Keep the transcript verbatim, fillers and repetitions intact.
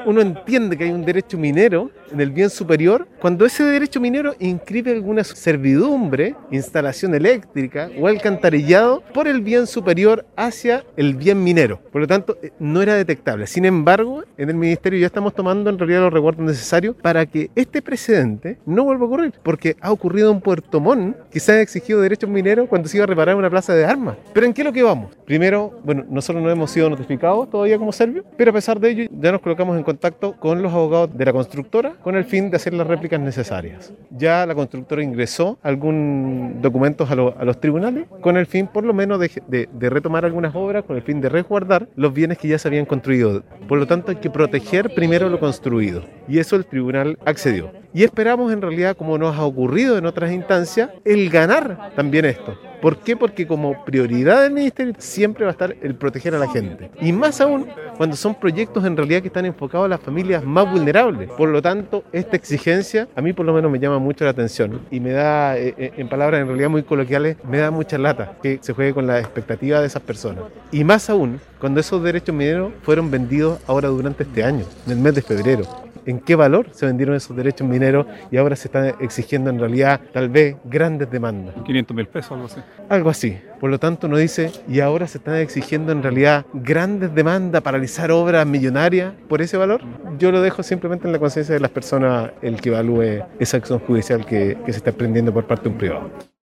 uno entiende que hay un derecho minero en el bien superior cuando ese derecho minero inscribe alguna servidumbre, instalación eléctrica o alcantarillado por el bien superior hacia el bien minero. Por lo tanto, no era detectable. Sin embargo, en el Ministerio ya estamos tomando en realidad los resguardos necesarios para que este precedente no vuelva a ocurrir, porque ha ocurrido en Puerto Montt que se han exigido derechos mineros cuando se iba a reparar una plaza de armas. ¿Pero en qué es lo que vamos? Primero, bueno, nosotros no hemos sido notificados todavía como Servio, pero a pesar de ello ya nos colocamos en contacto con los abogados de la constructora con el fin de hacer las réplicas necesarias. Ya la constructora ingresó algún documentos a, lo, a los tribunales con el fin por lo menos de, de, de retomar algunas obras con el fin de resguardar los bienes que ya se habían construido. Por lo tanto hay que proteger primero lo construido y eso el tribunal accedió. Y esperamos en realidad, como nos ha ocurrido en otras instancias, el ganar también esto. ¿Por qué? Porque como prioridad del Ministerio siempre va a estar el proteger a la gente. Y más aún cuando son proyectos en realidad que están enfocados a las familias más vulnerables. Por lo tanto, esta exigencia a mí por lo menos me llama mucho la atención y me da, eh, en palabras en realidad muy coloquiales, me da mucha lata que se juegue con la expectativa de esas personas. Y más aún cuando esos derechos mineros fueron vendidos ahora durante este año, en el mes de febrero. ¿En qué valor se vendieron esos derechos mineros y ahora se están exigiendo en realidad tal vez grandes demandas? quinientos mil pesos, algo así. Algo así. Por lo tanto nos dice, y ahora se están exigiendo en realidad grandes demandas, paralizar obras millonarias por ese valor. Yo lo dejo simplemente en la conciencia de las personas el que evalúe esa acción judicial que, que se está emprendiendo por parte de un privado.